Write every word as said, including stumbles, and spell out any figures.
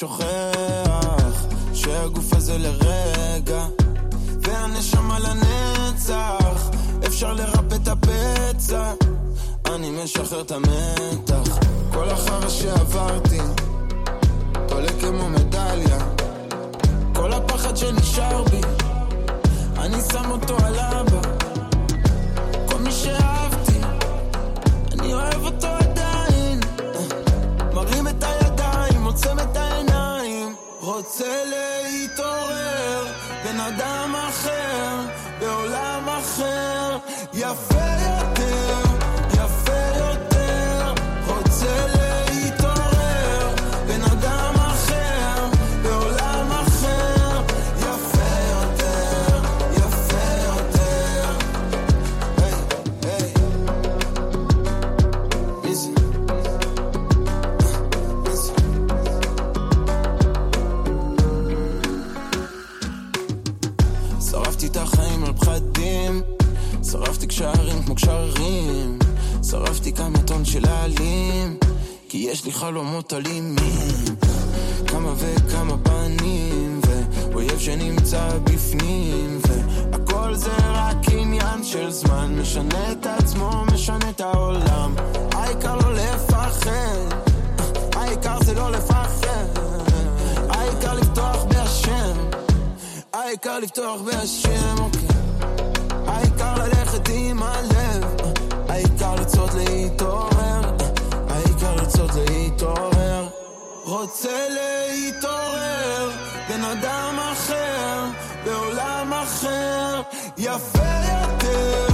שוכח שהגוף הזה לרגע והנשמה לנצח, אפשר לרפא את הפצע, אני משחרר את המתח. כל החרא שעברתי תולה כמו מדליה, כל הפחד שנשאר בי אני שם אותו על אבא, כל מי שאהבתי אני אוהב אותו עדיין, מרים את הידיים, עוצם את העיניים, רוצה להתעורר בן אדם אחר בעולם אחר, יפה יותר יפה יותר, רוצה להתעורר בן אדם אחר בעולם אחר, יפה יותר יפה יותר. היי היי מי זה? מי זה? שרפתי את החיים על פחדים, שרפתי קשרים כמו קשרים, שרפתי כמה טון של העלים, כי יש לי חלומות אלימים, כמה וכמה פנים ואויב שנמצא בפנים, והכל זה רק עניין של זמן, משנה את עצמו, משנה את העולם, העיקר לא לפחד, העיקר זה לא לפחד, העיקר לפתוח בהשם, העיקר לפתוח בהשם, אוקיי, העיקר ללכת עם הלב, העיקר לצות להתעורר, העיקר לצות להתעורר, רוצה להתעורר בן אדם אחר בעולם אחר, יפה יותר